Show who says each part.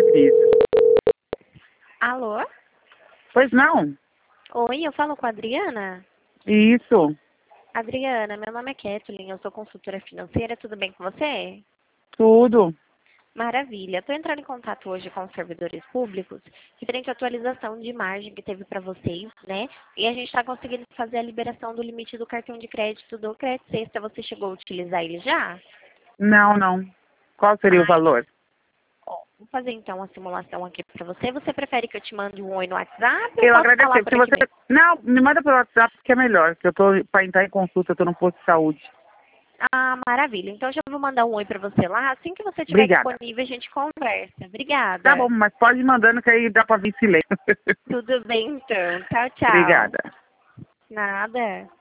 Speaker 1: Cris.
Speaker 2: Alô?
Speaker 1: Pois não?
Speaker 2: Oi, eu falo com a Adriana?
Speaker 1: Isso.
Speaker 2: Adriana, meu nome é Kathleen, eu sou consultora financeira, tudo bem com você?
Speaker 1: Tudo.
Speaker 2: Maravilha. Estou entrando em contato hoje com os servidores públicos, referente à atualização de margem que teve para vocês, né? E a gente está conseguindo fazer a liberação do limite do cartão de crédito do Crédito Sexta. Você chegou a utilizar ele já?
Speaker 1: Não. Qual seria o
Speaker 2: Ah,
Speaker 1: valor?
Speaker 2: vou fazer então a simulação aqui para você. Você prefere que eu te mande um oi no WhatsApp ou
Speaker 1: Eu
Speaker 2: posso
Speaker 1: agradeço.
Speaker 2: falar por
Speaker 1: Se
Speaker 2: aqui
Speaker 1: você...
Speaker 2: mesmo?
Speaker 1: Não, me manda pelo WhatsApp que é melhor. Que eu tô para entrar em consulta, eu tô no posto de saúde.
Speaker 2: Ah, maravilha. Então já vou mandar um oi para você lá. Assim que você estiver
Speaker 1: Obrigada.
Speaker 2: disponível, a gente conversa.
Speaker 1: Tá bom,
Speaker 2: Obrigada.
Speaker 1: mas pode ir mandando que aí dá pra vir silêncio.
Speaker 2: Tudo bem então. Tchau, tchau.
Speaker 1: Obrigada.
Speaker 2: Nada.